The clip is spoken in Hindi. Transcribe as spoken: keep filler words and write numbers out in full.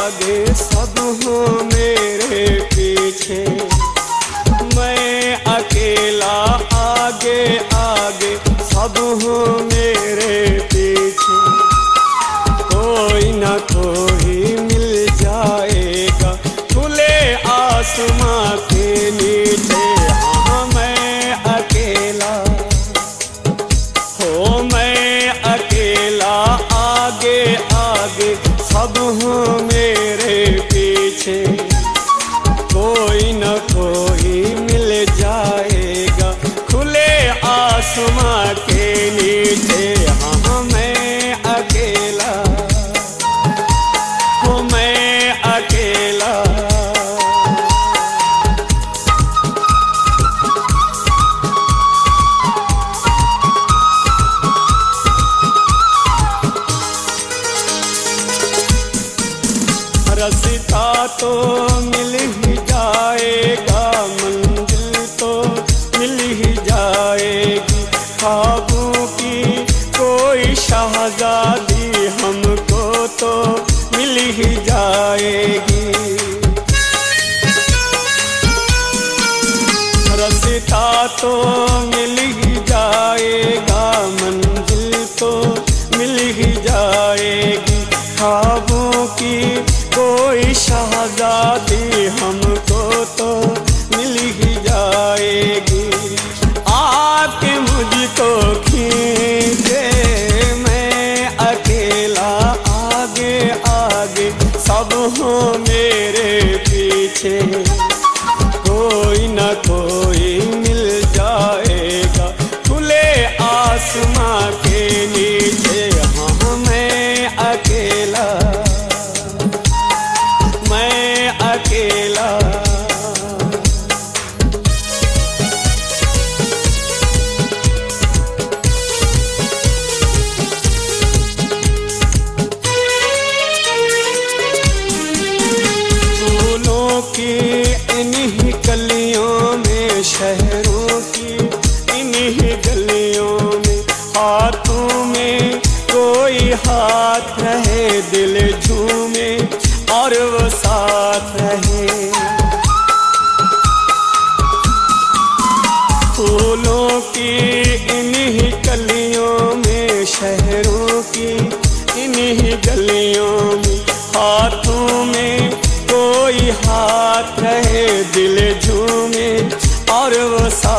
आगे सब हो मेरे पीछे, मैं अकेला आगे आगे सब हो मेरे पीछे। कोई न कोई मिल जाएगा खुले आसमां के नीचे। हाँ मैं अकेला, हो मैं अकेला आगे आगे सब हो मेरे पीछे। कोई न कोई मिल जाएगा खुले आसमां के नीचे। हाँ मैं अकेला, हो मैं अकेला। रास्ता तो मिल ही जाएगा, मंजिल तो मिल ही जाएगी। ख्वाबों की कोई शहजादी हमको तो मिल ही जाएगी। रास्ता तो मिल ही जाएगा, मंजिल तो मिल ही जाएगी। ख्वाबों की कोई शहजादी हमको तो मिल ही जाएगी। आके मुझको खींचे, मैं अकेला आगे आगे सब हो मेरे पीछे। कोई न कोई मिल जाएगा खुले आसमां के नीचे। हाँ मैं अकेला, मैं अकेला। फूलों की इन्हीं गलियों में, शहरों की इन्हीं गलियों में, हाथों में कोई हाथ रहे, दिल झूमे और वो साथ रहे। फूलों की इन्हीं गलियों में, शहरों की इन्हीं गलियों में, हाथों में कोई हाथ रहे, दिल झूमे और वो साथ